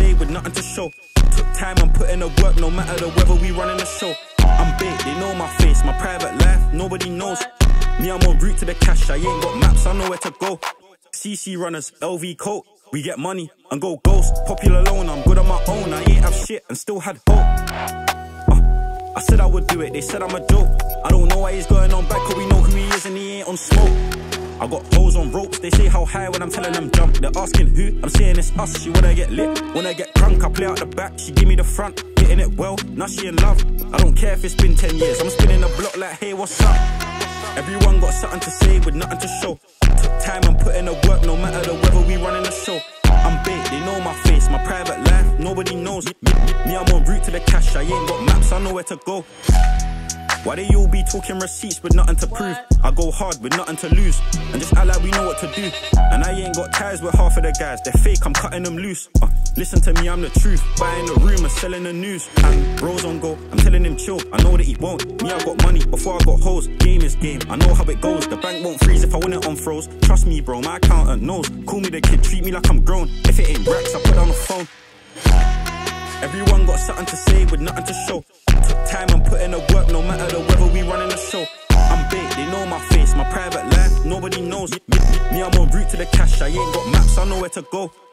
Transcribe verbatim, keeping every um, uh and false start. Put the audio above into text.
say with nothing to show. Took time and put in the work, no matter the weather, we running the show. I'm big, they know my face, my private life, nobody knows. Me, I'm en route to the cash, I ain't got maps, I know where to go. C C runners, L V coat, we get money and go ghost. Popular alone, I'm good on my own, I ain't have shit and still had hope. uh, I said I would do it, they said I'm a joke. I don't know why he's going on back, cause we know who he is and he ain't on smoke. I got hoes on ropes, they say how high when I'm telling them jump. They're asking who, I'm saying it's us. She wanna get lit, wanna get crunk. I play out the back, she give me the front. Hitting it well, now she in love. I don't care if it's been ten years, I'm spinning the block like hey what's up. Everyone got something to say with nothing to show. Took time and put in the work, no matter the weather, we running the show. I'm big, they know my face, my private life, nobody knows. Me, me I'm en route to the cash, I ain't got maps, I know where to go. Why they all be talking receipts with nothing to prove? I go hard with nothing to lose, and just act like we know what to do. And I ain't got ties with half of the guys, they're fake, I'm cutting them loose. uh, Listen to me, I'm the truth, buying the rumours, selling the news. And bros on go, I'm telling him chill, I know that he won't. Me, I got money before I got hoes, game is game, I know how it goes. The bank won't freeze if I win it on froze. Trust me bro, my accountant knows. Call me the kid, treat me like I'm grown. If it ain't racks, I put down the phone. Everyone got something to say with nothing to show. Took time and put in the work, no matter the weather, we running the show. I'm big, they know my face, my private life, nobody knows. Me, me, me I'm en route to the cash, I ain't got maps, I know where to go.